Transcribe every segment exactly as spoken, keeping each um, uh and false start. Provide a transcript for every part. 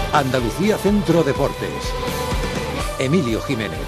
Andalucía Centro Deportes. Emilio Jiménez.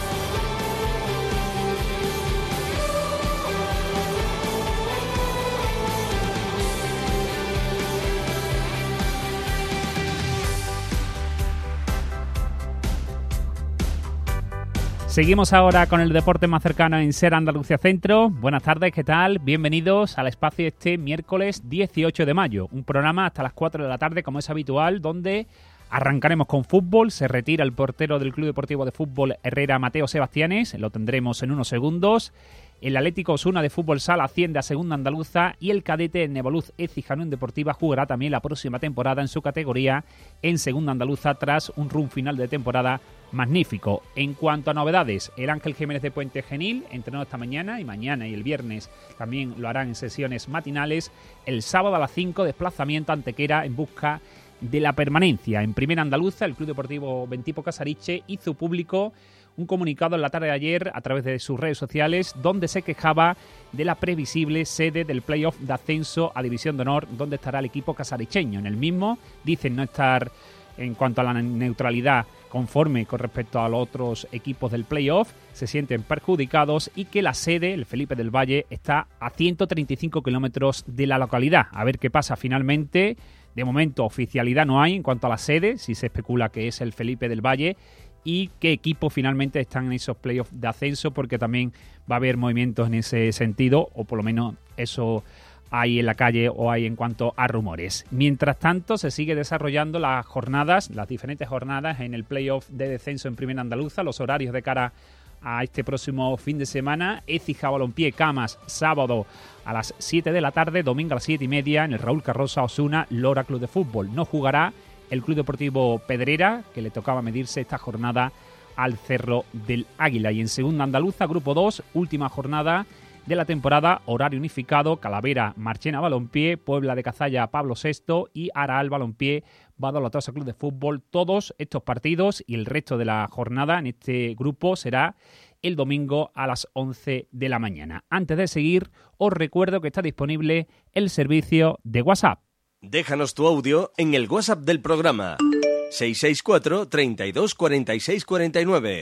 Seguimos ahora con el deporte más cercano en Ser Andalucía Centro. Buenas tardes, ¿qué tal? Bienvenidos al espacio este miércoles dieciocho de mayo. Un programa hasta las cuatro de la tarde, como es habitual, donde arrancaremos con fútbol. Se retira el portero del Club Deportivo de Fútbol Herrera, Mateo Sebastianes. Lo tendremos en unos segundos. El Atlético Osuna de Fútbol Sala asciende a Segunda Andaluza y el cadete Neboluz Écija-Unión Deportiva jugará también la próxima temporada en su categoría en Segunda Andaluza tras un run final de temporada magnífico. En cuanto a novedades, el Ángel Jiménez de Puente Genil entrenó esta mañana y mañana y el viernes también lo harán en sesiones matinales. El sábado a las cinco, desplazamiento a Antequera en busca de la permanencia. En Primera Andaluza, el Club Deportivo Bentipo Casariche hizo público un comunicado en la tarde de ayer a través de sus redes sociales donde se quejaba de la previsible sede del playoff de ascenso a División de Honor, donde estará el equipo casaricheño. En el mismo dicen no estar, en cuanto a la neutralidad, conforme con respecto a los otros equipos del playoff, se sienten perjudicados y que la sede, el Felipe del Valle, está a ciento treinta y cinco kilómetros de la localidad. A ver qué pasa finalmente. De momento oficialidad no hay en cuanto a la sede, si se especula que es el Felipe del Valle, y qué equipos finalmente están en esos playoffs de ascenso, porque también va a haber movimientos en ese sentido, o por lo menos eso hay en la calle o hay en cuanto a rumores. Mientras tanto, se sigue desarrollando las jornadas, las diferentes jornadas en el playoff de descenso en Primera Andaluza, los horarios de cara a este próximo fin de semana. Écija Balompié Camas, sábado a las siete de la tarde, domingo a las siete y media en el Raúl Carroza Osuna Lora Club de Fútbol. No jugará el Club Deportivo Pedrera, que le tocaba medirse esta jornada al Cerro del Águila. Y en Segunda Andaluza, Grupo dos, última jornada de la temporada, horario unificado, Calavera Marchena Balompié, Puebla de Cazalla Pablo sexto y Araal Balompié Badalatosa Club de Fútbol. Todos estos partidos y el resto de la jornada en este grupo será el domingo a las once de la mañana. Antes de seguir, os recuerdo que está disponible el servicio de WhatsApp. Déjanos tu audio en el WhatsApp del programa seis seis cuatro, treinta y dos, cuarenta y seis, cuarenta y nueve.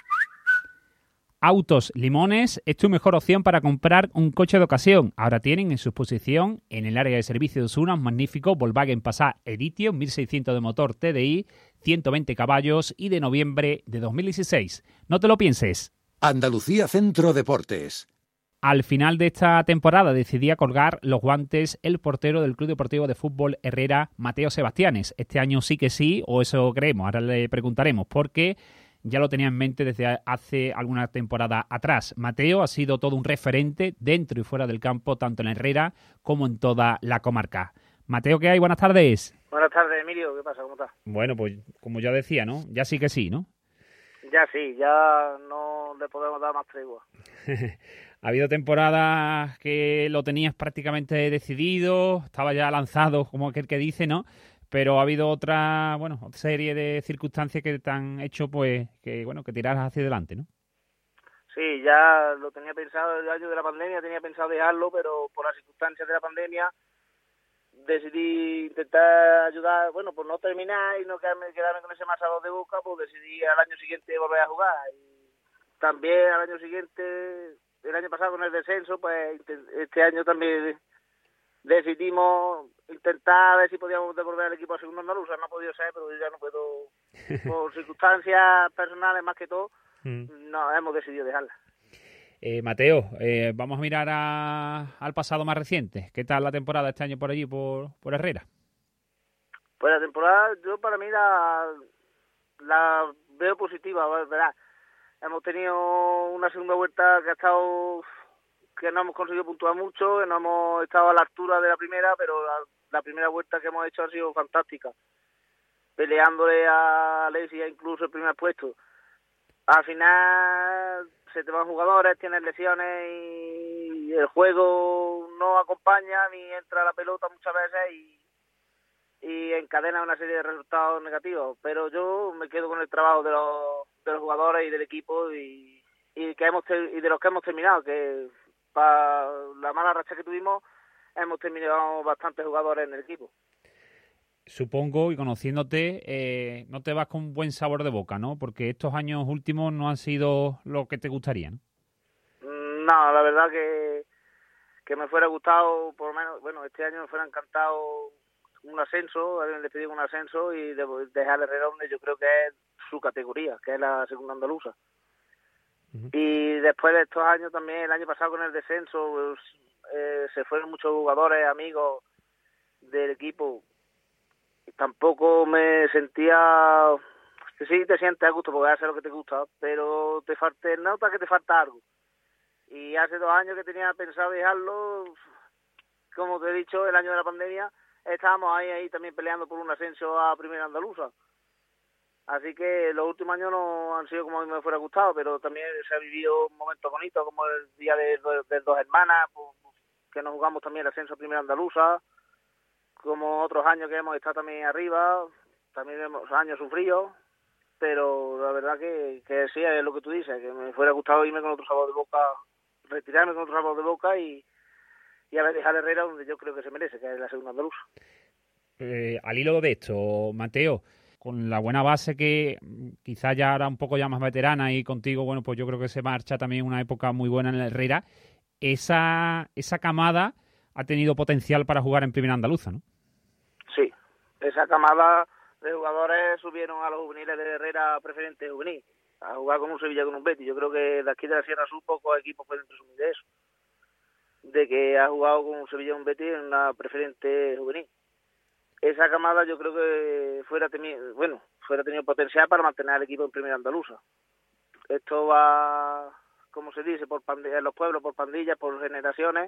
Autos Limones es tu mejor opción para comprar un coche de ocasión. Ahora tienen en su exposición en el área de servicio de Osuna un magnífico Volkswagen Passat Edition mil seiscientos de motor T D I, ciento veinte caballos y de noviembre de dos mil dieciséis. No te lo pienses. Andalucía Centro Deportes. Al final de esta temporada decidía colgar los guantes el portero del Club Deportivo de Fútbol Herrera, Mateo Sebastianes. Este año sí que sí, o eso creemos, ahora le preguntaremos, porque ya lo tenía en mente desde hace alguna temporada atrás. Mateo ha sido todo un referente dentro y fuera del campo, tanto en Herrera como en toda la comarca. Mateo, ¿qué hay? Buenas tardes. Buenas tardes, Emilio. ¿Qué pasa? ¿Cómo estás? Bueno, pues como ya decía, ¿no? Ya sí que sí, ¿no? Ya sí, ya no le podemos dar más tregua. Ha habido temporadas que lo tenías prácticamente decidido, estaba ya lanzado, como aquel que dice, ¿no? Pero ha habido otra, bueno, otra serie de circunstancias que te han hecho, pues, que bueno, que tiraras hacia adelante, ¿no? Sí, ya lo tenía pensado el año de la pandemia, tenía pensado dejarlo, pero por las circunstancias de la pandemia decidí intentar ayudar, bueno, por no terminar y no quedarme, quedarme con ese mal sabor de boca, pues decidí al año siguiente volver a jugar. Y también al año siguiente, el año pasado con el descenso, pues este año también decidimos intentar ver si podíamos devolver al equipo a Segunda Andaluza. No ha podido ser, pero yo ya no puedo, por circunstancias personales más que todo, mm. no hemos decidido dejarla. Eh, Mateo, eh, vamos a mirar a, al pasado más reciente. ¿Qué tal la temporada este año por allí, por, por Herrera? Pues la temporada, yo para mí la, la veo positiva, ¿verdad? Hemos tenido una segunda vuelta que ha estado, que no hemos conseguido puntuar mucho, que no hemos estado a la altura de la primera, pero la, la primera vuelta que hemos hecho ha sido fantástica, peleándole a Alexia incluso el primer puesto. Al final se te van jugadores, tienes lesiones y el juego no acompaña ni entra la pelota muchas veces y, y encadena una serie de resultados negativos. Pero yo me quedo con el trabajo de los, de los jugadores y del equipo y, y que hemos y de los que hemos terminado, que para la mala racha que tuvimos hemos terminado bastantes jugadores en el equipo. Supongo, y conociéndote, eh, no te vas con buen sabor de boca, ¿no? Porque estos años últimos no han sido lo que te gustaría, ¿no? No, la verdad que, que me fuera gustado, por lo menos, bueno, este año me fuera encantado un ascenso, haberme pedido un ascenso y de, dejar Herrera donde yo creo que es su categoría, que es la segunda andaluza. Uh-huh. Y después de estos años también, el año pasado con el descenso, pues, eh, se fueron muchos jugadores, amigos del equipo. Tampoco me sentía, que sí te sientes a gusto porque haces lo que te gusta, pero te falta, nota que te falta algo. Y hace dos años que tenía pensado dejarlo, como te he dicho, el año de la pandemia, estábamos ahí, ahí también peleando por un ascenso a Primera Andaluza. Así que los últimos años no han sido como a mí me fuera gustado, pero también se ha vivido un momento bonito, como el día de, de, de dos hermanas, pues, que nos jugamos también el ascenso a Primera Andaluza, como otros años que hemos estado también arriba, también hemos años sufridos, pero la verdad que, que sí, es lo que tú dices, que me fuera gustado irme con otro sabor de boca, retirarme con otro sabor de boca y, y a ver, dejar Herrera donde yo creo que se merece, que es la segunda andaluza. Eh, al hilo de esto, Mateo, con la buena base que quizás ya era un poco ya más veterana y contigo, bueno, pues yo creo que se marcha también una época muy buena en el Herrera, esa, esa camada ha tenido potencial para jugar en Primera Andaluza, ¿no? Sí, esa camada de jugadores subieron a los juveniles de Herrera preferente juvenil, a jugar con un Sevilla con un Betis. Yo creo que de aquí de la Sierra Sur pocos equipos pueden presumir de eso, de que ha jugado con un Sevilla y un Betis en una preferente juvenil. Esa camada yo creo que fuera tenido, bueno, fuera tenido potencial para mantener al equipo en Primera Andaluza. Esto va, como se dice, por pandillas, en los pueblos, por pandillas, por generaciones,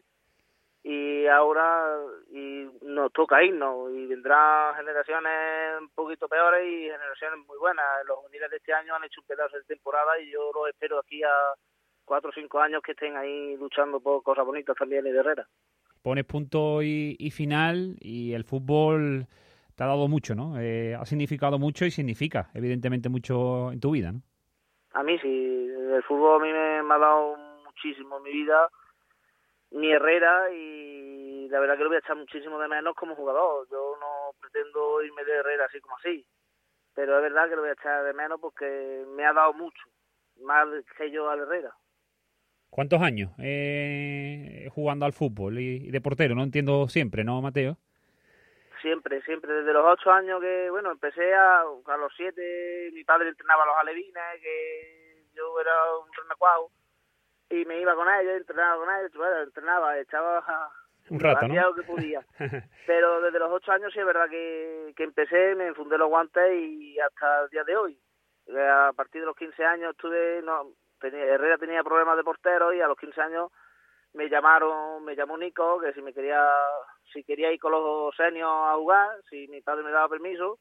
y ahora y nos toca irnos, y vendrán generaciones un poquito peores y generaciones muy buenas. Los juveniles de este año han hecho un pedazo de temporada y yo los espero aquí a cuatro o cinco años que estén ahí luchando por cosas bonitas también y de Herrera. Pones punto y, y final, y el fútbol te ha dado mucho, ¿no? Eh, ha significado mucho y significa, evidentemente, mucho en tu vida, ¿no? A mí sí, el fútbol a mí me, me ha dado muchísimo en mi vida, mi Herrera, y la verdad que lo voy a echar muchísimo de menos como jugador. Yo no pretendo irme de Herrera así como así, pero es verdad que lo voy a echar de menos porque me ha dado mucho, más que yo al Herrera. ¿Cuántos años eh, jugando al fútbol y, y de portero? No entiendo siempre, ¿no, Mateo? Siempre, siempre. Desde los ocho años que, bueno, empecé a, a los siete, mi padre entrenaba a los alevines, que yo era un renacuado, y me iba con ellos, entrenaba con ellos, bueno, entrenaba, echaba un rato, ¿no? que podía. Pero desde los ocho años sí es verdad que, que empecé, me enfundé los guantes y hasta el día de hoy. A partir de los quince años estuve... no Tenía, Herrera tenía problemas de portero y a los quince años me llamaron, me llamó Nico, que si me quería, si quería ir con los seniors a jugar, si mi padre me daba permiso,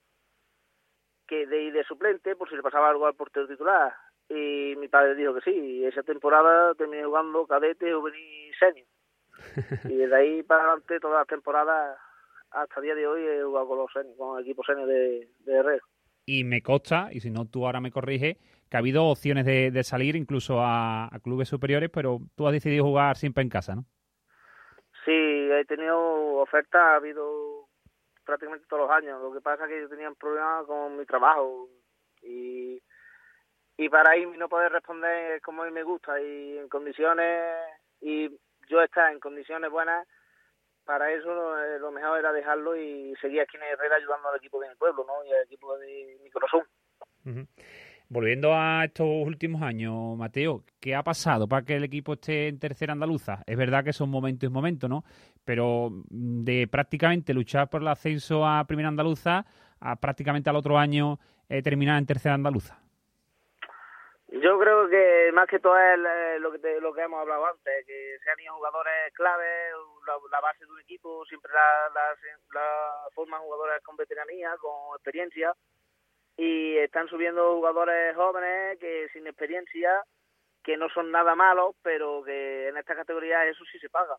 que de ir de suplente por si le pasaba algo al portero titular. Y mi padre dijo que sí, y esa temporada terminé jugando cadete, juvenil y senior. Y desde ahí para adelante, todas las temporadas, hasta el día de hoy, he jugado con los seniors, con el equipo senior de, de Herrera. Y me consta, y si no tú ahora me corriges, que ha habido opciones de, de salir incluso a, a clubes superiores, pero tú has decidido jugar siempre en casa, ¿no? Sí, he tenido ofertas, ha habido prácticamente todos los años. Lo que pasa es que yo tenía un problema con mi trabajo y, y para ir no poder responder como a mí me gusta y en condiciones, y yo estar en condiciones buenas, para eso lo, lo mejor era dejarlo y seguir aquí en Herrera ayudando al equipo de mi pueblo, ¿no? Y al equipo de mi corazón. Uh-huh. Volviendo a estos últimos años, Mateo, ¿qué ha pasado para que el equipo esté en Tercera Andaluza? Es verdad que son momentos y momentos, ¿no? Pero de prácticamente luchar por el ascenso a Primera Andaluza a prácticamente al otro año eh, terminar en Tercera Andaluza. Yo creo que más que todo es lo que te, lo que hemos hablado antes, que se han ido jugadores claves, la, la base de un equipo siempre la, la, la forman jugadores con veteranía, con experiencia, y están subiendo jugadores jóvenes que sin experiencia, que no son nada malos, pero que en esta categoría eso sí se paga.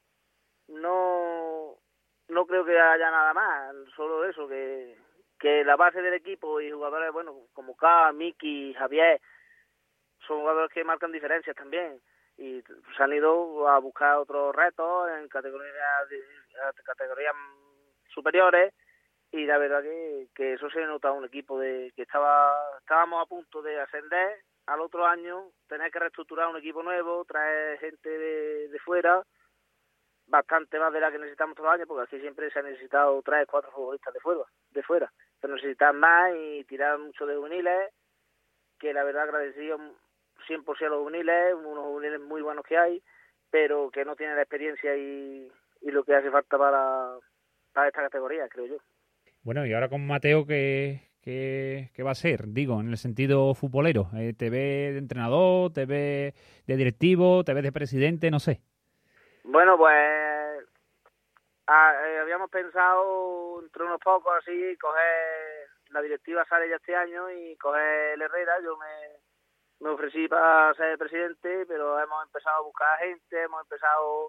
No no creo que haya nada más, solo eso, que, que la base del equipo y jugadores, bueno, como K, Miki, Javier, son jugadores que marcan diferencias también, y se han ido a buscar otros retos en categorías, categorías superiores, y la verdad que, que eso se nota un equipo de que estaba estábamos a punto de ascender al otro año, tener que reestructurar un equipo nuevo, traer gente de, de fuera, bastante más de la que necesitamos todos los años, porque aquí siempre se ha necesitado tres, cuatro futbolistas de fuera, de fuera. Se necesitan más y tirar mucho de juveniles, que la verdad agradecido cien por ciento a los juveniles, unos juveniles muy buenos que hay, pero que no tienen la experiencia y, y lo que hace falta para, para esta categoría, creo yo. Bueno, y ahora con Mateo, ¿qué, qué, qué va a ser? Digo, en el sentido futbolero. Eh, ¿Te ves de entrenador, te ves de directivo, te ves de presidente? No sé. Bueno, pues a, eh, habíamos pensado entre unos pocos así, coger la directiva sale ya este año y coger el Herrera. Yo me, me ofrecí para ser presidente, pero hemos empezado a buscar gente, hemos empezado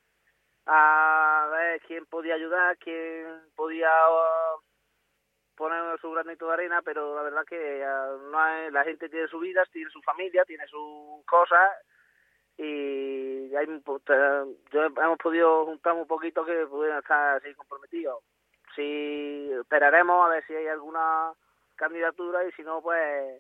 a ver quién podía ayudar, quién podía uh, poner su granito de arena, pero la verdad que uh, no hay, la gente tiene su vida, tiene su familia, tiene sus cosas, y hay, yo hemos podido juntar un poquito que pudieran estar así comprometidos. Si esperaremos a ver si hay alguna candidatura, y si no, pues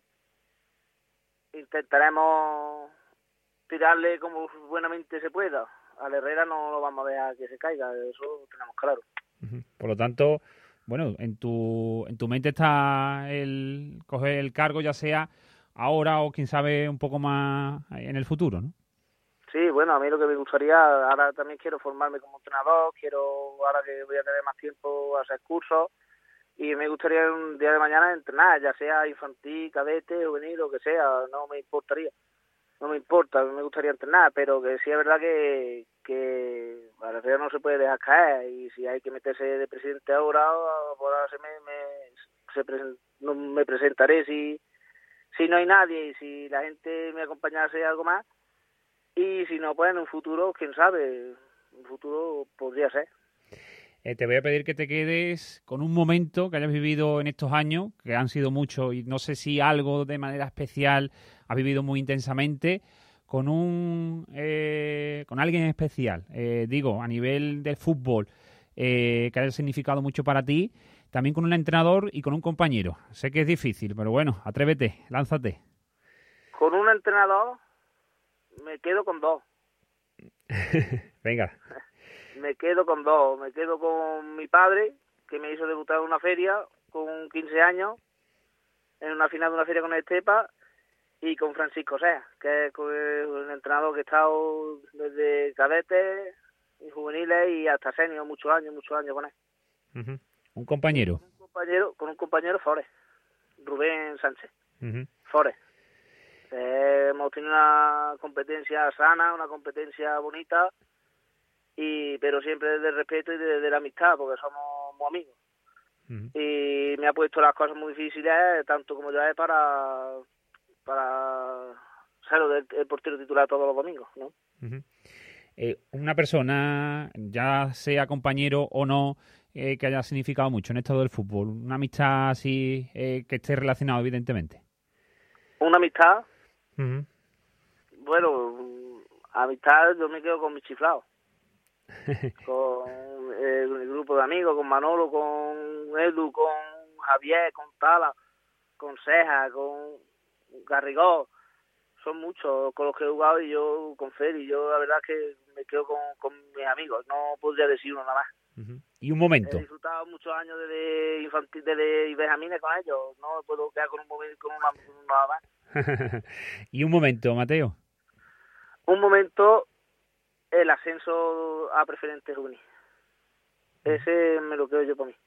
intentaremos tirarle como buenamente se pueda. Al Herrera no lo vamos a dejar que se caiga, eso lo tenemos claro. Por lo tanto, bueno, en tu en tu mente está el coger el cargo, ya sea ahora o quién sabe un poco más en el futuro, ¿no? Sí, bueno, a mí lo que me gustaría, ahora también quiero formarme como entrenador, quiero, ahora que voy a tener más tiempo, hacer cursos, y me gustaría un día de mañana entrenar, ya sea infantil, cadete, juvenil, lo que sea, no me importaría. No me importa, me gustaría entrenar, pero que sí es verdad que, que a la realidad no se puede dejar caer, y si hay que meterse de presidente ahora, por ahora se me, me, se presen, no me presentaré si, si no hay nadie, y si la gente me acompañase algo más, y si no, pues en un futuro, quién sabe, en un futuro podría ser. Eh, te voy a pedir que te quedes con un momento que hayas vivido en estos años, que han sido muchos, y no sé si algo de manera especial has vivido muy intensamente, con un eh, con alguien especial, eh, digo, a nivel del fútbol, eh, que haya significado mucho para ti, también con un entrenador y con un compañero. Sé que es difícil, pero bueno, atrévete, lánzate. Con un entrenador me quedo con dos. Venga. Me quedo con dos, me quedo con mi padre, que me hizo debutar en una feria con quince años, en una final de una feria con el Estepa, y con Francisco Sea, que es un entrenador que he estado desde cadetes y juveniles y hasta senior, muchos años, muchos años con él. Uh-huh. Un compañero. Con un compañero, con un compañero Forest, Rubén Sánchez, uh-huh. Forest. Eh, hemos tenido una competencia sana, una competencia bonita, y pero siempre desde el respeto y desde la amistad, porque somos muy amigos. Uh-huh. Y me ha puesto las cosas muy difíciles, tanto como yo, para para ser el, el portero titular todos los domingos, ¿no? Uh-huh. Eh, una persona, ya sea compañero o no, eh, que haya significado mucho en esto del fútbol, una amistad así eh, que esté relacionado, evidentemente. ¿Una amistad? Uh-huh. Bueno, amistad, yo me quedo con mi chiflado. Con eh, el grupo de amigos, con Manolo, con Edu, con Javier, con Tala, con Ceja, con Garrigó. Son muchos con los que he jugado, y yo con Feli. Yo la verdad es que me quedo con, con mis amigos, no podría decir uno nada más. Uh-huh. Y un momento. He disfrutado muchos años desde infantil, desde Benjamines con ellos. No me puedo quedar con un momento, con una, con nada más. Y un momento, Mateo. Un momento, el ascenso a preferente juvenil. Ese me lo quedo yo para mí.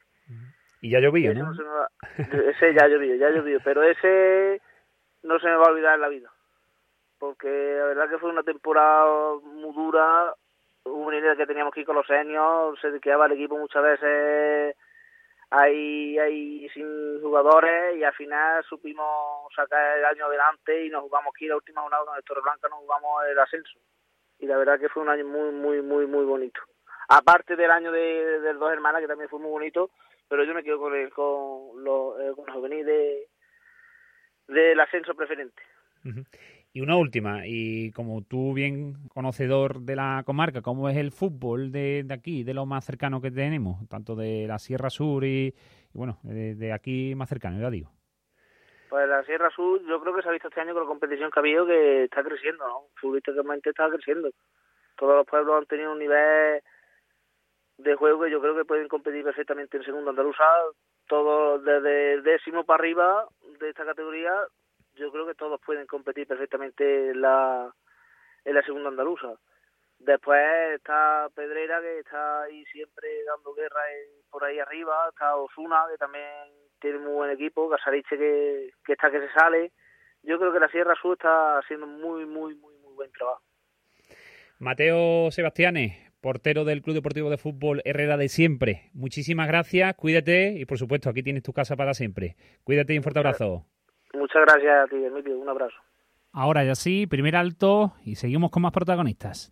Y ya llovió, ese ¿no? no se me va, ese ya llovió, ya llovió, pero ese no se me va a olvidar en la vida. Porque la verdad que fue una temporada muy dura, juvenil que teníamos que ir con los seniors, se quedaba el equipo muchas veces ahí, ahí sin jugadores, y al final supimos sacar el año adelante y nos jugamos aquí la última jornada con el Torreblanca, nos jugamos el ascenso. Y la verdad que fue un año muy, muy, muy, muy bonito. Aparte del año de, de dos hermanas, que también fue muy bonito, pero yo me quedo con el, con los, eh, con los juveniles de, del ascenso preferente. Uh-huh. Y una última, y como tú bien conocedor de la comarca, ¿cómo es el fútbol de, de aquí, de lo más cercano que tenemos, tanto de la Sierra Sur y, y bueno, de, de aquí más cercano, ya digo? Pues la Sierra Sur yo creo que se ha visto este año con la competición que ha habido que está creciendo, ¿no? Futbolísticamente está creciendo. Todos los pueblos han tenido un nivel de juego que yo creo que pueden competir perfectamente en segunda andaluza. Todos desde el décimo para arriba de esta categoría, yo creo que todos pueden competir perfectamente en la, en la segunda andaluza. Después está Pedrera, que está ahí siempre dando guerra en, por ahí arriba. Está Osuna, que también tiene muy buen equipo. Casariche, que, que está que se sale. Yo creo que la Sierra Sur está haciendo muy, muy, muy, muy buen trabajo. Mateo Sebastianes, portero del Club Deportivo de Fútbol Herrera de siempre. Muchísimas gracias, cuídate y por supuesto aquí tienes tu casa para siempre. Cuídate y un fuerte abrazo. Muchas gracias a ti, Emilio, un abrazo. Ahora ya sí, primer alto y seguimos con más protagonistas.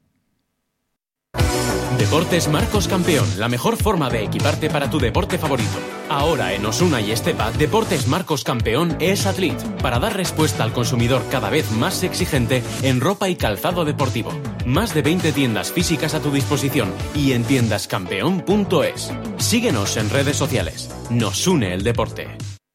Deportes Marcos Campeón, la mejor forma de equiparte para tu deporte favorito. Ahora en Osuna y Estepa, Deportes Marcos Campeón es Athlete, para dar respuesta al consumidor cada vez más exigente en ropa y calzado deportivo. Más de veinte tiendas físicas a tu disposición y en tiendas campeón punto es. Síguenos en redes sociales. Nos une el deporte.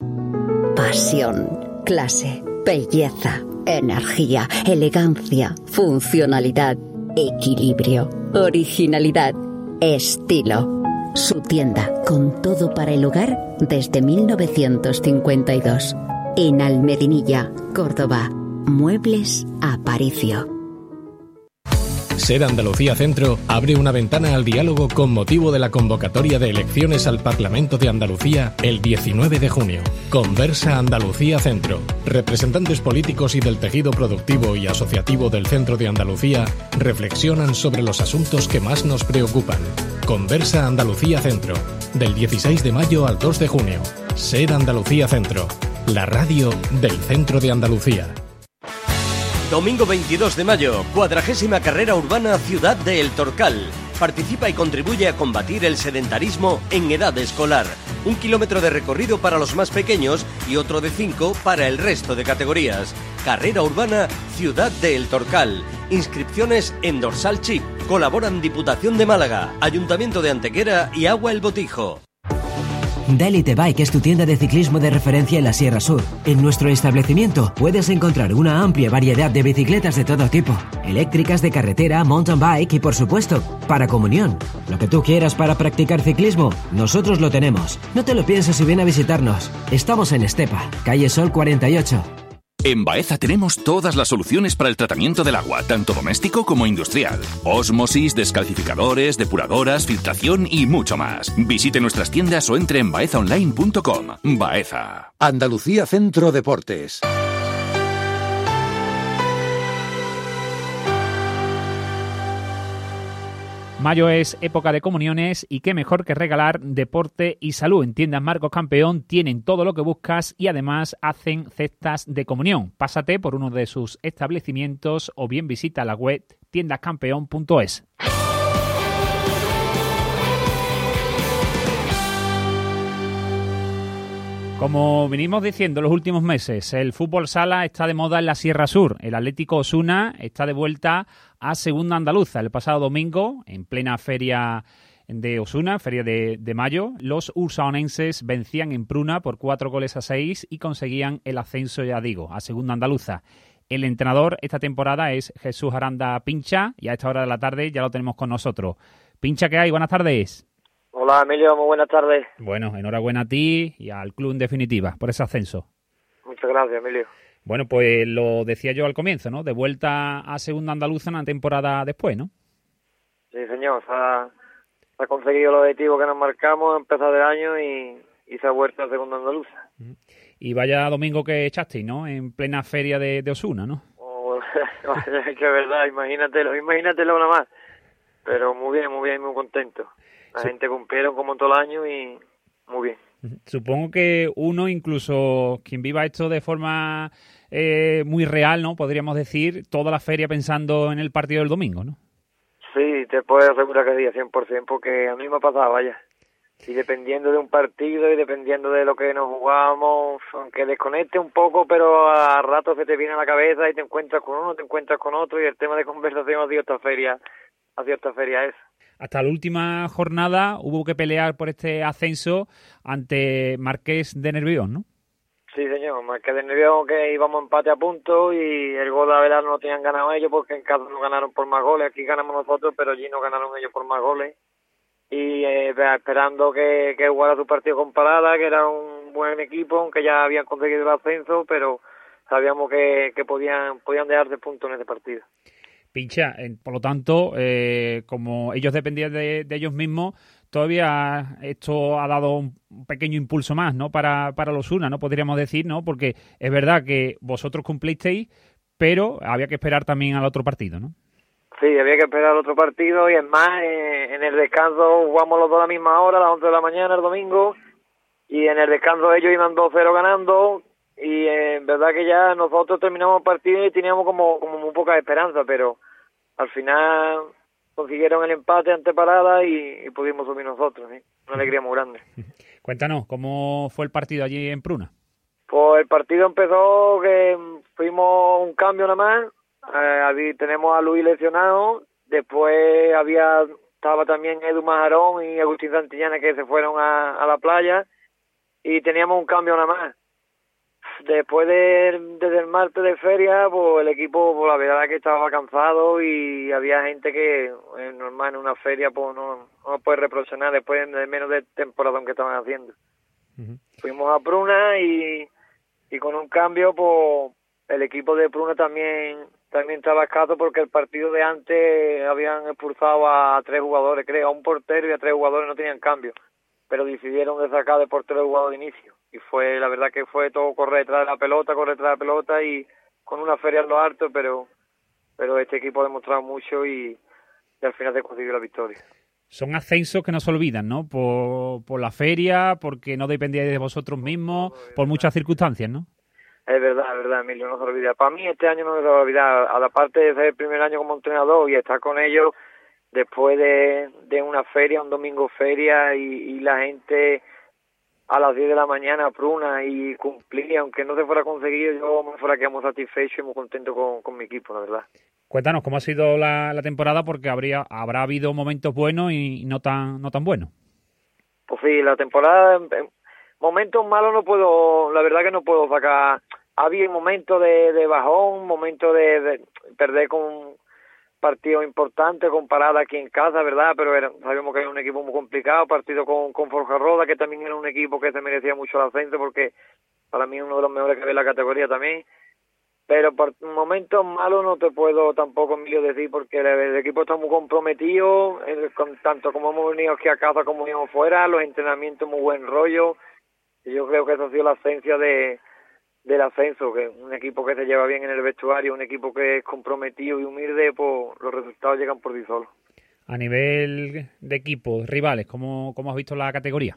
Pasión, clase, belleza, energía, elegancia, funcionalidad, equilibrio, originalidad, estilo. Su tienda con todo para el hogar desde mil novecientos cincuenta y dos. En Almedinilla, Córdoba. Muebles Aparicio. SER Andalucía Centro abre una ventana al diálogo con motivo de la convocatoria de elecciones al Parlamento de Andalucía el diecinueve de junio. Conversa Andalucía Centro. Representantes políticos y del tejido productivo y asociativo del centro de Andalucía reflexionan sobre los asuntos que más nos preocupan. Conversa Andalucía Centro. Del dieciséis de mayo al dos de junio. SER Andalucía Centro. La radio del centro de Andalucía. Domingo veintidós de mayo, cuadragésima carrera urbana Ciudad de El Torcal. Participa y contribuye a combatir el sedentarismo en edad escolar. Un kilómetro de recorrido para los más pequeños y otro de cinco para el resto de categorías. Carrera urbana Ciudad de El Torcal. Inscripciones en Dorsal Chip. Colaboran Diputación de Málaga, Ayuntamiento de Antequera y Agua El Botijo. Delite Bike es tu tienda de ciclismo de referencia en la Sierra Sur. En nuestro establecimiento puedes encontrar una amplia variedad de bicicletas de todo tipo. Eléctricas, de carretera, mountain bike y por supuesto, para comunión. Lo que tú quieras para practicar ciclismo, nosotros lo tenemos. No te lo pienses y ven a visitarnos. Estamos en Estepa, calle Sol cuarenta y ocho. En Baeza tenemos todas las soluciones para el tratamiento del agua, tanto doméstico como industrial. Ósmosis, descalcificadores, depuradoras, filtración y mucho más. Visite nuestras tiendas o entre en baeza online punto com. Baeza. Andalucía Centro Deportes. Mayo es época de comuniones y qué mejor que regalar deporte y salud. En tiendas Marcos Campeón tienen todo lo que buscas y además hacen cestas de comunión. Pásate por uno de sus establecimientos o bien visita la web tiendas campeón punto es. Como venimos diciendo los últimos meses, el fútbol sala está de moda en la Sierra Sur. El Atlético Osuna está de vuelta a Segunda Andaluza. El pasado domingo, en plena feria de Osuna, feria de, de mayo, los ursaonenses vencían en Pruna por cuatro goles a seis y conseguían el ascenso, ya digo, a Segunda Andaluza. El entrenador esta temporada es Jesús Aranda Pincha y a esta hora de la tarde ya lo tenemos con nosotros. Pincha, ¿qué hay? Buenas tardes. Hola, Emilio, muy buenas tardes. Bueno, enhorabuena a ti y al club en definitiva por ese ascenso. Muchas gracias, Emilio. Bueno, pues lo decía yo al comienzo, ¿no? De vuelta a Segunda Andaluza una temporada después, ¿no? Sí, señor, se ha, se ha conseguido el objetivo que nos marcamos a empezar el año y, y se ha vuelto a Segunda Andaluza. Y vaya domingo que echasteis, ¿no? En plena feria de, de Osuna, ¿no? Oh, que verdad, imagínatelo, imagínatelo nada más. Pero muy bien, muy bien, muy contento. La sí. gente cumplieron como todo el año y muy bien. Supongo que uno, incluso quien viva esto de forma eh, muy real, ¿no? Podríamos decir, toda la feria pensando en el partido del domingo, ¿no? Sí, te puedo asegurar que sí, cien por ciento, porque a mí me ha pasado, vaya. Y dependiendo de un partido y dependiendo de lo que nos jugábamos, aunque desconecte un poco, pero a ratos se te viene a la cabeza y te encuentras con uno, te encuentras con otro, y el tema de conversación ha sido esta feria, ha sido esta feria esa. Hasta la última jornada hubo que pelear por este ascenso ante Marqués de Nervión, ¿no? Sí, señor, Marqués de Nervión, que íbamos empate a punto y el gol de Avelar no lo tenían ganado ellos porque en casa no ganaron por más goles, aquí ganamos nosotros, pero allí no ganaron ellos por más goles. Y eh, esperando que, que jugara su partido con Parada, que era un buen equipo, aunque ya habían conseguido el ascenso, pero sabíamos que, que podían podían dejarse puntos en ese partido. Pincha, eh, por lo tanto, eh, como ellos dependían de, de ellos mismos, todavía esto ha dado un pequeño impulso más, ¿no? Para, para los Osuna, ¿no? Podríamos decir, ¿no? Porque es verdad que vosotros cumplisteis, pero había que esperar también al otro partido, ¿no? Sí, había que esperar otro partido y es más, eh, en el descanso jugamos los dos a la misma hora, a las once de la mañana el domingo, y en el descanso ellos iban dos cero ganando, y eh, en verdad que ya nosotros terminamos el partido y teníamos como, como muy poca esperanza, pero al final consiguieron el empate ante Parada y, y pudimos subir nosotros, ¿eh? Una alegría muy grande. Cuéntanos, ¿cómo fue el partido allí en Pruna? Pues el partido empezó que fuimos un cambio nada más. Eh, tenemos a Luis lesionado, después había estaba también Edu Majarón y Agustín Santillana que se fueron a, a la playa y teníamos un cambio nada más. Después de, desde el martes de feria, pues el equipo, pues la verdad que estaba cansado y había gente que, eh, normal en una feria, pues no, no puede reprochar nada después de menos de temporada que estaban haciendo. Uh-huh. Fuimos a Pruna y, y con un cambio, pues el equipo de Pruna también también estaba escaso porque el partido de antes habían expulsado a tres jugadores, creo, a un portero y a tres jugadores no tenían cambio, pero decidieron de sacar de portero el jugador de inicio. Y fue, la verdad que fue todo correr detrás de la pelota, correr detrás de la pelota y con una feria en lo alto, pero pero este equipo ha demostrado mucho y, y al final se consiguió la victoria. Son ascensos que no se olvidan, ¿no? Por, por la feria, porque no dependíais de vosotros mismos, por muchas circunstancias, ¿no? Es verdad, es verdad, Emilio, no se olvida. Para mí este año no se va a olvidar, a la parte de ser el primer año como entrenador y estar con ellos después de, de una feria, un domingo feria y, y la gente a las diez de la mañana a Pruna y cumplir, aunque no se fuera conseguido, yo me fuera quedamos satisfechos y muy contento con, con mi equipo, la verdad. Cuéntanos, ¿cómo ha sido la, la temporada? Porque habría habrá habido momentos buenos y no tan no tan buenos. Pues sí, la temporada, momentos malos no puedo, la verdad que no puedo sacar. Había momentos de, de bajón, momentos de, de perder con partidos importantes, con Parada aquí en casa, ¿verdad? Pero era, sabíamos que era un equipo muy complicado, partido con, con Forjarroda, que también era un equipo que se merecía mucho el ascenso, porque para mí es uno de los mejores que ve la categoría también. Pero por momentos malos no te puedo tampoco, Emilio, decir, porque el, el equipo está muy comprometido, el, con, tanto como hemos venido aquí a casa como hemos fuera, los entrenamientos muy buen rollo, y yo creo que eso ha sido la esencia de del ascenso, que un equipo que se lleva bien en el vestuario, un equipo que es comprometido y humilde, pues los resultados llegan por sí solos. A nivel de equipos, rivales, ¿cómo, cómo has visto la categoría?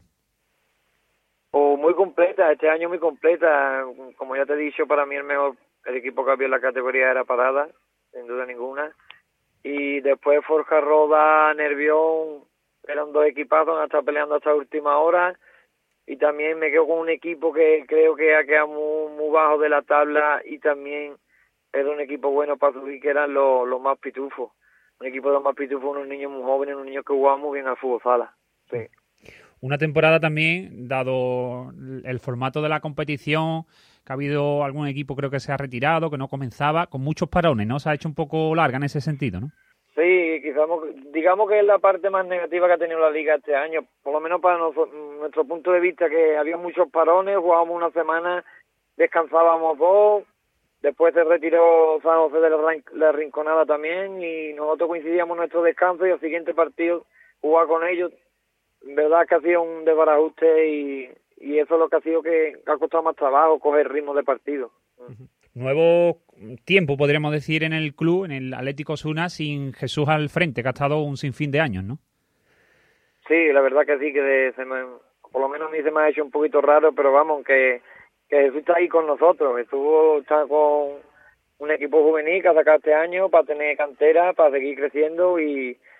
Pues muy completa, este año muy completa, como ya te he dicho, para mí el mejor, el equipo que había en la categoría era Parada, sin duda ninguna, y después Forjarroda, Nervión, eran dos equipazos, han estado peleando hasta última hora. Y también me quedo con un equipo que creo que ha quedado muy, muy bajo de la tabla y también era un equipo bueno para subir, que eran los, los más pitufos. Un equipo de los más pitufos, unos niños muy jóvenes, unos niños que jugaban muy bien al fútbol sala. Sí. Una temporada también, dado el formato de la competición, que ha habido algún equipo creo que se ha retirado, que no comenzaba, con muchos parones, ¿no? Se ha hecho un poco larga en ese sentido, ¿no? Sí, quizás, digamos que es la parte más negativa que ha tenido la Liga este año, por lo menos para nosotros, nuestro punto de vista, que había muchos parones, jugábamos una semana, descansábamos dos, después se retiró San José de la, la Rinconada también y nosotros coincidíamos en nuestro descanso y el siguiente partido jugar con ellos. En verdad que ha sido un desbarajuste y, y eso es lo que ha sido que ha costado más trabajo, coger ritmo de partido. Uh-huh. Nuevo tiempo, podríamos decir, en el club, en el Atlético Osuna, sin Jesús al frente, que ha estado un sinfín de años, ¿no? Sí, la verdad que sí, que de, se me, por lo menos a mí se me ha hecho un poquito raro, pero vamos, que, que Jesús está ahí con nosotros. Estuvo está con un equipo juvenil que ha sacado este año para tener cantera, para seguir creciendo y,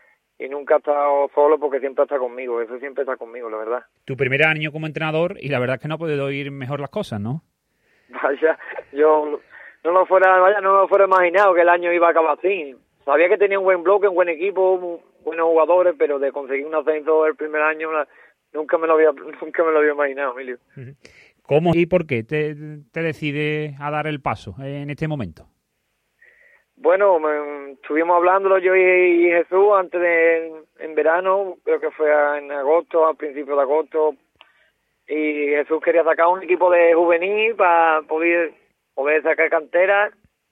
y nunca ha estado solo porque siempre está conmigo, eso siempre está conmigo, la verdad. Tu primer año como entrenador y la verdad es que no ha podido ir mejor las cosas, ¿no? Vaya, yo no lo fuera, vaya, no lo fuera imaginado que el año iba a acabar así. Sabía que tenía un buen bloque, un buen equipo, buenos jugadores, pero de conseguir un ascenso el primer año nunca me lo había, nunca me lo había imaginado, Emilio. ¿Cómo y por qué te, te decides a dar el paso en este momento? Bueno, me, estuvimos hablándolo yo y, y Jesús antes de, en verano, creo que fue en agosto, a principios de agosto, y Jesús quería sacar un equipo de juvenil para poder, poder sacar cantera,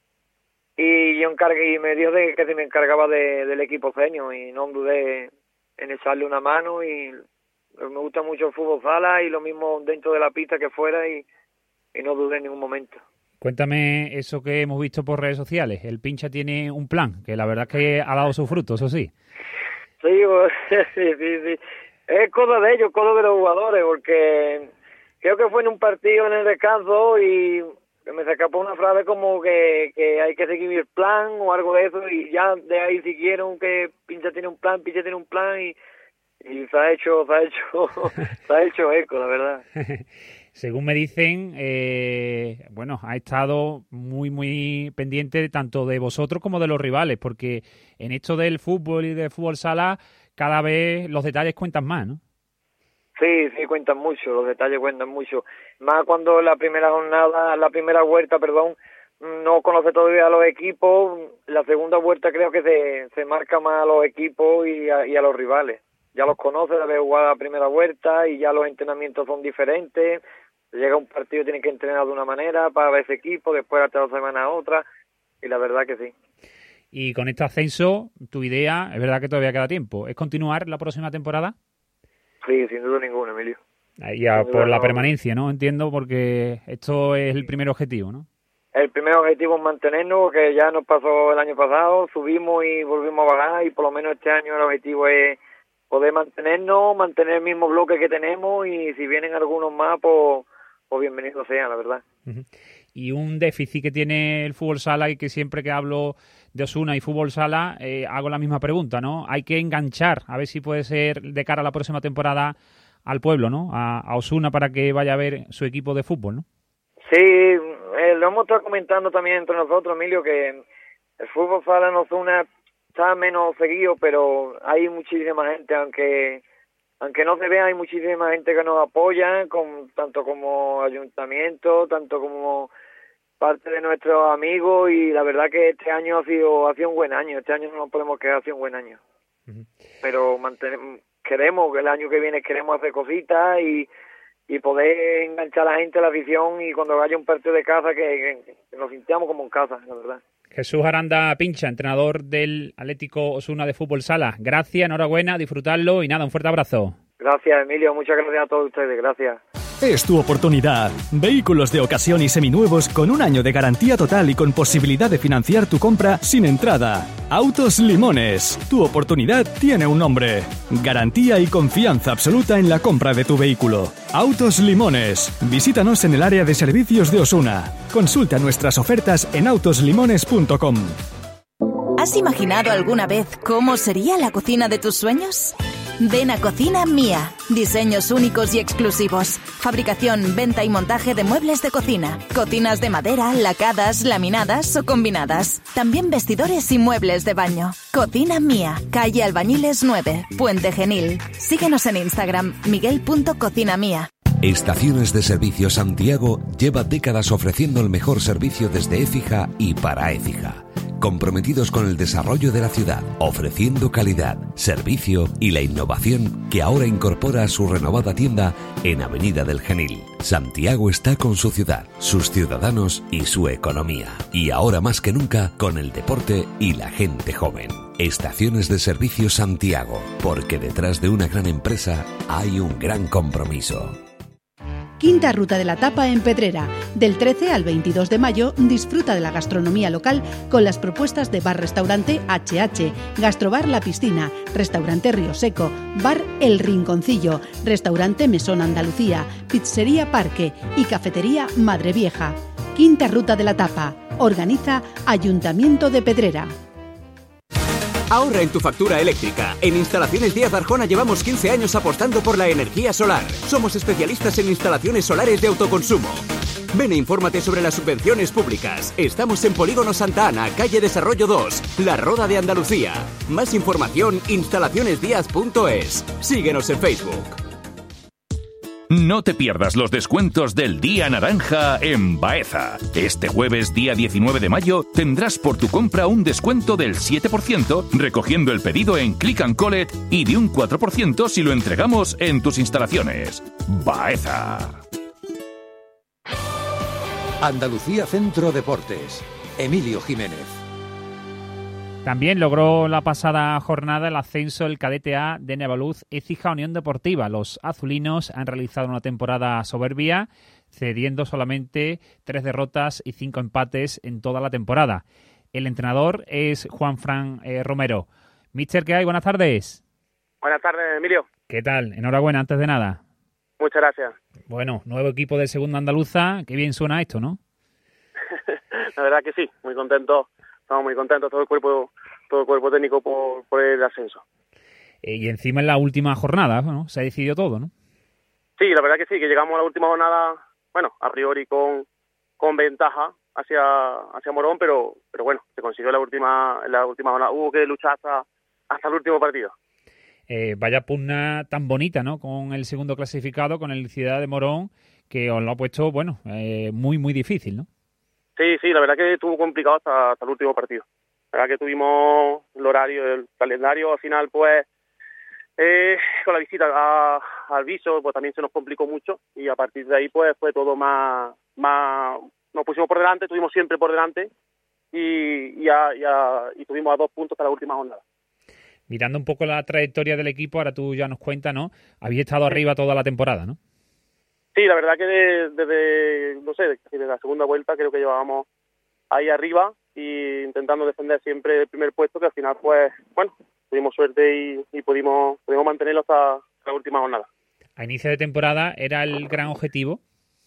y yo encargué, y me dijo de, que se me encargaba de, del equipo senior, y no dudé en echarle una mano, y me gusta mucho el fútbol sala, y lo mismo dentro de la pista que fuera, y, y no dudé en ningún momento. Cuéntame eso que hemos visto por redes sociales. El Pincha tiene un plan, que la verdad es que ha dado sus frutos, eso sí. Sí, sí, sí, sí. Es cosa de ellos, cosa de los jugadores, porque creo que fue en un partido en el descanso y me se escapó una frase como que, que hay que seguir el plan o algo de eso, y ya de ahí siguieron que Pincha tiene un plan, Pincha tiene un plan, y, y se ha hecho, se ha hecho, se ha hecho eco, la verdad. Según me dicen, eh, bueno, ha estado muy, muy pendiente tanto de vosotros como de los rivales, porque en esto del fútbol y del fútbol sala, cada vez los detalles cuentan más, ¿no? Sí, sí, cuentan mucho, los detalles cuentan mucho. Más cuando la primera jornada, la primera vuelta, perdón, no conoce todavía a los equipos, la segunda vuelta creo que se, se marca más a los equipos y a, y a los rivales. Ya los conoce de haber jugado la primera vuelta y ya los entrenamientos son diferentes. Llega un partido, tiene que entrenar de una manera para ver ese equipo, después hasta dos semanas otra, y la verdad que sí. Y con este ascenso, tu idea, es verdad que todavía queda tiempo, ¿es continuar la próxima temporada? Sí, sin duda ninguna, Emilio. Ahí ya, por la permanencia, ¿no? Entiendo, porque esto es el primer objetivo, ¿no? El primer objetivo es mantenernos, que ya nos pasó el año pasado, subimos y volvimos a bajar, y por lo menos este año el objetivo es poder mantenernos, mantener el mismo bloque que tenemos, y si vienen algunos más, pues, pues bienvenido sea, la verdad. Uh-huh. Y un déficit que tiene el fútbol sala, y que siempre que hablo de Osuna y fútbol sala, eh, hago la misma pregunta, ¿no? Hay que enganchar, a ver si puede ser de cara a la próxima temporada al pueblo, ¿no? A, a Osuna, para que vaya a ver su equipo de fútbol, ¿no? Sí, eh, lo hemos estado comentando también entre nosotros, Emilio, que el fútbol sala en Osuna está menos seguido, pero hay muchísima gente, aunque aunque no se vea, hay muchísima gente que nos apoya, con, tanto como ayuntamiento, tanto como parte de nuestros amigos, y la verdad que este año ha sido ha sido un buen año, este año no nos podemos quedar, ha sido un buen año. Uh-huh. Pero mantenemos, queremos, que el año que viene queremos hacer cositas y, y poder enganchar a la gente a la afición, y cuando vaya un partido de casa que, que, que nos sintamos como en casa, la verdad. Jesús Aranda Pincha, entrenador del Atlético Osuna de Fútbol Sala. Gracias, enhorabuena, disfrutarlo y nada, un fuerte abrazo. Gracias, Emilio, muchas gracias a todos ustedes, gracias. Es tu oportunidad. Vehículos de ocasión y seminuevos con un año de garantía total y con posibilidad de financiar tu compra sin entrada. Autos Limones. Tu oportunidad tiene un nombre. Garantía y confianza absoluta en la compra de tu vehículo. Autos Limones. Visítanos en el área de servicios de Osuna. Consulta nuestras ofertas en autos limones punto com. ¿Has imaginado alguna vez cómo sería la cocina de tus sueños? Ven a Cocina Mía. Diseños únicos y exclusivos. Fabricación, venta y montaje de muebles de cocina. Cocinas de madera, lacadas, laminadas o combinadas. También vestidores y muebles de baño. Cocina Mía. Calle Albañiles nueve, Puente Genil. Síguenos en Instagram, miguel punto cocina mía. Estaciones de Servicio Santiago lleva décadas ofreciendo el mejor servicio desde Écija y para Écija. Comprometidos con el desarrollo de la ciudad, ofreciendo calidad, servicio y la innovación que ahora incorpora a su renovada tienda en Avenida del Genil. Santiago está con su ciudad, sus ciudadanos y su economía. Y ahora más que nunca con el deporte y la gente joven. Estaciones de Servicio Santiago, porque detrás de una gran empresa hay un gran compromiso. Quinta Ruta de la Tapa en Pedrera. Del trece al veintidós de mayo disfruta de la gastronomía local con las propuestas de bar-restaurante H H, Gastrobar La Piscina, Restaurante Río Seco, Bar El Rinconcillo, Restaurante Mesón Andalucía, Pizzería Parque y Cafetería Madre Vieja. Quinta Ruta de la Tapa. Organiza Ayuntamiento de Pedrera. Ahorra en tu factura eléctrica. En Instalaciones Díaz Arjona llevamos quince años apostando por la energía solar. Somos especialistas en instalaciones solares de autoconsumo. Ven e infórmate sobre las subvenciones públicas. Estamos en Polígono Santa Ana, calle Desarrollo dos, La Roda de Andalucía. Más información, instalaciones díaz punto es. Síguenos en Facebook. No te pierdas los descuentos del Día Naranja en Baeza. Este jueves, día diecinueve de mayo, tendrás por tu compra un descuento del siete por ciento recogiendo el pedido en Click and Collect y de un cuatro por ciento si lo entregamos en tus instalaciones. Baeza. Andalucía Centro Deportes. Emilio Jiménez. También logró la pasada jornada el ascenso el cadete A de Nevaluz Écija Unión Deportiva. Los azulinos han realizado una temporada soberbia, cediendo solamente tres derrotas y cinco empates en toda la temporada. El entrenador es Juan Fran eh, Romero. Mister, ¿qué hay? Buenas tardes. Buenas tardes, Emilio. ¿Qué tal? Enhorabuena, antes de nada. Muchas gracias. Bueno, nuevo equipo de segunda andaluza. Qué bien suena esto, ¿no? La verdad que sí, muy contento. Estamos muy contentos, todo el cuerpo todo el cuerpo técnico por, por el ascenso. Eh, y encima en la última jornada, ¿no? Se ha decidido todo, ¿no? Sí, la verdad que sí, que llegamos a la última jornada, bueno, a priori con, con ventaja hacia hacia Morón, pero pero bueno, se consiguió la última la última jornada. Hubo que luchar hasta, hasta el último partido. Eh, vaya pugna tan bonita, ¿no? Con el segundo clasificado, con el Ciudad de Morón, que os lo ha puesto, bueno, eh, muy, muy difícil, ¿no? Sí, sí, la verdad que estuvo complicado hasta, hasta el último partido. La verdad que tuvimos el horario, el calendario, al final, pues, eh, con la visita a, al Viso, pues también se nos complicó mucho y a partir de ahí, pues, fue todo más, más, nos pusimos por delante, estuvimos siempre por delante y, y, a, y, a, y tuvimos a dos puntos hasta la última jornada. Mirando un poco la trayectoria del equipo, ahora tú ya nos cuentas, ¿no? Habéis estado arriba toda la temporada, ¿no? Sí, la verdad que desde, de, no sé, desde la segunda vuelta creo que llevábamos ahí arriba y intentando defender siempre el primer puesto, que al final, pues, bueno, tuvimos suerte y, y pudimos, pudimos mantenerlo hasta la última jornada. A inicio de temporada, ¿era el gran objetivo?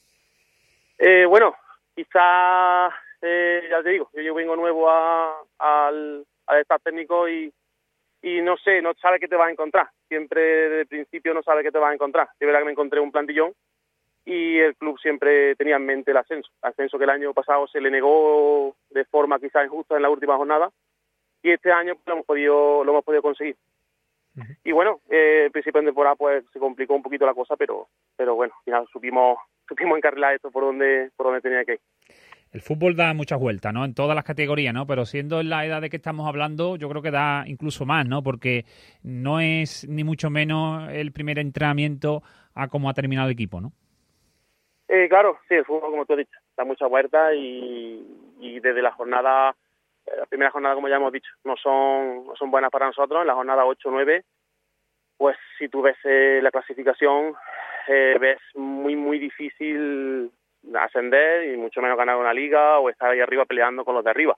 Eh, bueno, quizás, eh, ya te digo, yo, yo vengo nuevo a, al, al staff técnico y, y no sé, no sabes qué te vas a encontrar. Siempre desde el principio no sabes qué te vas a encontrar. De verdad que me encontré un plantillón y el club siempre tenía en mente el ascenso. El ascenso que el año pasado se le negó de forma quizás injusta en la última jornada y este año pues, lo hemos podido lo hemos podido conseguir. Uh-huh. Y bueno, eh, el principio de temporada pues se complicó un poquito la cosa, pero pero bueno, al final supimos supimos encarrilar esto por donde por donde tenía que ir. El fútbol da muchas vueltas, ¿no? En todas las categorías, ¿no? Pero siendo en la edad de que estamos hablando, yo creo que da incluso más, ¿no? Porque no es ni mucho menos el primer entrenamiento a cómo ha terminado el equipo, ¿no? Eh, claro, sí, el fútbol, como tú has dicho, da muchas vueltas y, y desde la jornada, la primera jornada, como ya hemos dicho, no son no son buenas para nosotros. En la jornada ocho nueve, pues si tú ves eh, la clasificación, eh, ves muy, muy difícil ascender y mucho menos ganar una liga o estar ahí arriba peleando con los de arriba.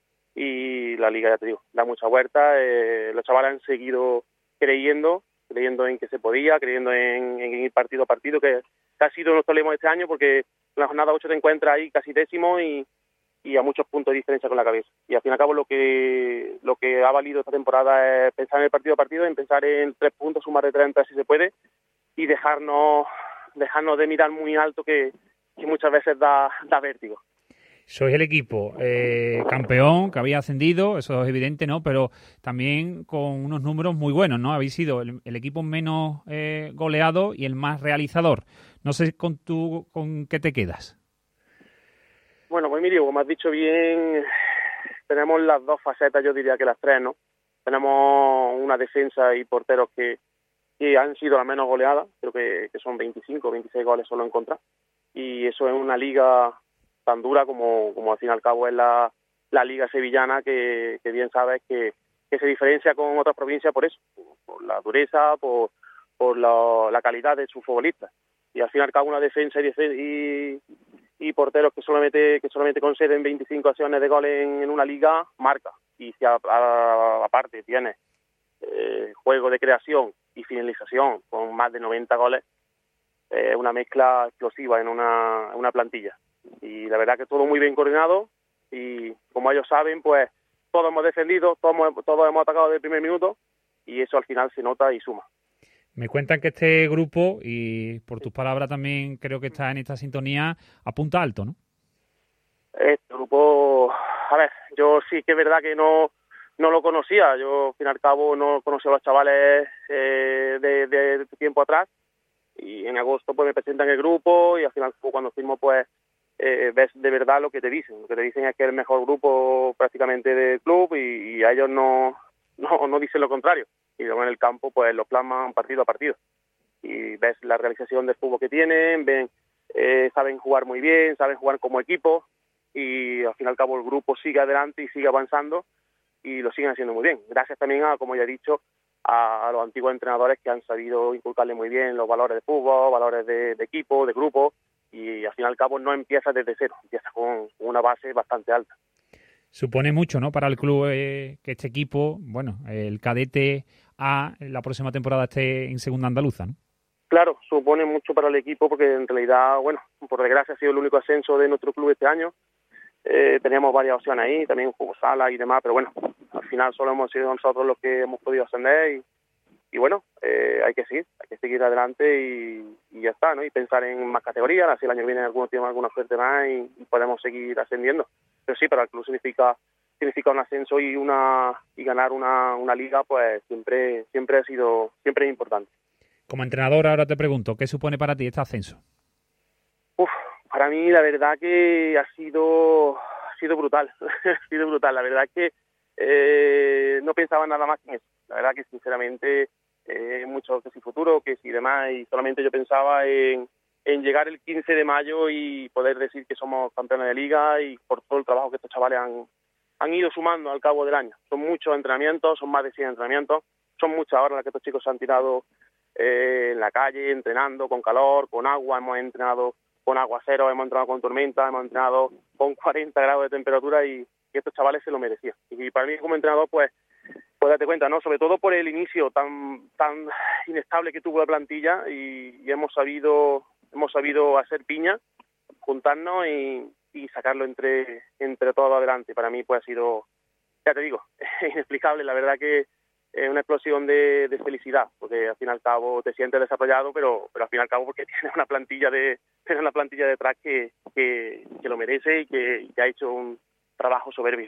Y la liga, ya te digo, da mucha vuelta. Eh, los chavales han seguido creyendo, creyendo en que se podía, creyendo en, en ir partido a partido, que ha sido nuestro lema este año, porque en la jornada ocho te encuentras ahí casi décimo y, y a muchos puntos de diferencia con la cabeza. Y al fin y al cabo lo que lo que ha valido esta temporada es pensar en el partido a partido, en pensar en tres puntos, sumar de treinta si se puede, y dejarnos dejarnos de mirar muy alto, que, que muchas veces da, da vértigo. Sois el equipo eh, campeón que había ascendido, eso es evidente, ¿no? Pero también con unos números muy buenos, ¿no? Habéis sido el, el equipo menos eh, goleado y el más realizador. No sé con tú con qué te quedas. Bueno, pues Emilio, como has dicho bien, tenemos las dos facetas, yo diría que las tres, ¿no? Tenemos una defensa y porteros que, que han sido las menos goleadas, creo que, que son veinticinco, veintiséis goles solo en contra. Y eso es una liga tan dura como, como al fin y al cabo es la, la liga sevillana, que, que bien sabes que, que se diferencia con otras provincias por eso, por, por la dureza, por, por la, la calidad de sus futbolistas. Y al fin y al cabo una defensa y, y, y porteros que solamente que solamente conceden veinticinco acciones de gol en, en una liga, marca. Y si a, a, aparte tienes eh, juego de creación y finalización con más de noventa goles, es eh, una mezcla explosiva en una, en una plantilla. Y la verdad que todo muy bien coordinado y como ellos saben, pues todos hemos defendido, todos, todos hemos atacado desde el primer minuto y eso al final se nota y suma. Me cuentan que este grupo, y por tus palabras también creo que está en esta sintonía, apunta alto, ¿no? Este grupo, a ver, yo sí que es verdad que no, no lo conocía, yo al fin y al cabo no conocía a los chavales eh, de, de, de tiempo atrás y en agosto pues me presentan el grupo y al final cuando firmo pues eh, ves de verdad lo que te dicen, lo que te dicen es que es el mejor grupo prácticamente del club y, y a ellos no, no, no dicen lo contrario. Y luego en el campo pues lo plasman partido a partido y ves la realización del fútbol que tienen, ven eh, saben jugar muy bien, saben jugar como equipo y al fin y al cabo el grupo sigue adelante y sigue avanzando y lo siguen haciendo muy bien, gracias también a, como ya he dicho, a, a los antiguos entrenadores que han sabido inculcarle muy bien los valores de fútbol, valores de, de equipo, de grupo y al fin y al cabo no empieza desde cero, empieza con una base bastante alta. Supone mucho, ¿no?, para el club eh, que este equipo, bueno, el cadete A, la próxima temporada esté en segunda andaluza, ¿no? Claro, supone mucho para el equipo porque en realidad, bueno, por desgracia ha sido el único ascenso de nuestro club este año. Eh, teníamos varias opciones ahí, también jugó sala y demás, pero bueno, al final solo hemos sido nosotros los que hemos podido ascender y, y bueno, eh, hay que seguir, hay que seguir adelante y, y ya está, ¿no? Y pensar en más categorías, así el año que viene algunos tienen alguna suerte más y, y podemos seguir ascendiendo. Pero sí, para el club significa significa un ascenso y una y ganar una, una liga, pues siempre siempre ha sido siempre es importante. Como entrenador, ahora te pregunto, ¿qué supone para ti este ascenso? Uf, para mí la verdad que ha sido ha sido brutal, ha sido brutal. La verdad que eh, no pensaba nada más en eso. La verdad que sinceramente eh, mucho que si futuro, que si demás, y solamente yo pensaba en en llegar el quince de mayo y poder decir que somos campeones de liga y por todo el trabajo que estos chavales han, han ido sumando al cabo del año. Son muchos entrenamientos, son más de cien entrenamientos, son muchas horas las que estos chicos se han tirado eh, en la calle, entrenando con calor, con agua, hemos entrenado con aguacero, hemos entrenado con tormenta, hemos entrenado con cuarenta grados de temperatura y, y estos chavales se lo merecían. Y para mí como entrenador, pues, pues date cuenta, ¿no? Sobre todo por el inicio tan tan inestable que tuvo la plantilla y, y hemos sabido hemos sabido hacer piña, juntarnos y, y sacarlo entre entre todos adelante. Para mí pues ha sido, ya te digo, inexplicable. La verdad que es una explosión de, de felicidad, porque al fin y al cabo te sientes desarrollado, pero pero al fin y al cabo porque tienes una plantilla de tienes una plantilla detrás que, que, que lo merece y que, que ha hecho un trabajo soberbio.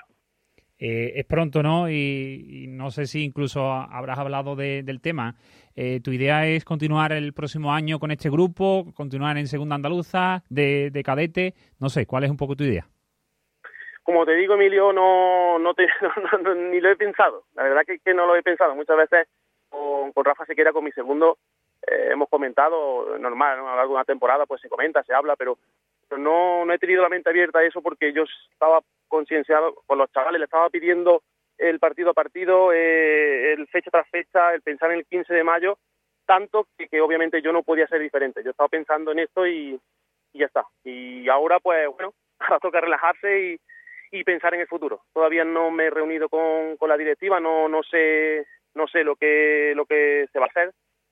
Eh, es pronto, ¿no? Y, y no sé si incluso habrás hablado de, del tema. Eh, ¿Tu idea es continuar el próximo año con este grupo, continuar en segunda andaluza, de, de cadete? No sé, ¿cuál es un poco tu idea? Como te digo, Emilio, no, no, te, no, no ni lo he pensado. La verdad que, que no lo he pensado. Muchas veces con, con Rafa Sequera, con mi segundo, eh, hemos comentado, normal, ¿no? A lo largo de una temporada pues se comenta, se habla, pero, pero no, no he tenido la mente abierta a eso porque yo estaba concienciado con los chavales, le estaba pidiendo el partido a partido, eh, el fecha tras fecha, el pensar en el quince de mayo, tanto que, que obviamente yo no podía ser diferente. Yo estaba pensando en esto y, y ya está. Y ahora, pues bueno, ahora toca relajarse y, y pensar en el futuro. Todavía no me he reunido con, con la directiva, no no sé no sé lo que lo que se va a hacer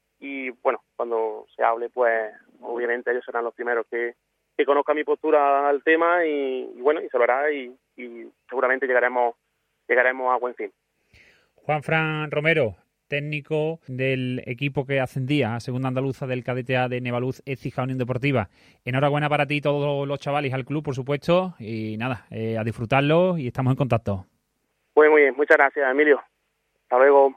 y bueno, cuando se hable, pues obviamente ellos serán los primeros que que conozca mi postura al tema y, y bueno, y se lo hará y, y seguramente llegaremos llegaremos a buen fin. Juanfran Romero, técnico del equipo que ascendía a segunda andaluza del cadete A de Nevaluz Écija Unión Deportiva. Enhorabuena para ti y todos los chavales y al club, por supuesto, y nada, eh, a disfrutarlo y estamos en contacto. Pues muy bien, muchas gracias, Emilio. Hasta luego.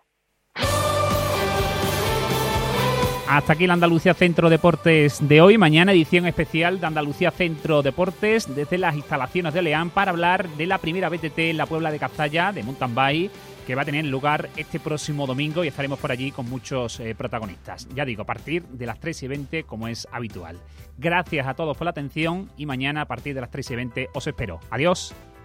Hasta aquí la Andalucía Centro Deportes de hoy. Mañana edición especial de Andalucía Centro Deportes desde las instalaciones de Leán para hablar de la primera B T T en la Puebla de Cazalla de mountain bike que va a tener lugar este próximo domingo y estaremos por allí con muchos eh, protagonistas. Ya digo, a partir de las tres y veinte como es habitual. Gracias a todos por la atención y mañana a partir de las tres y veinte os espero. Adiós.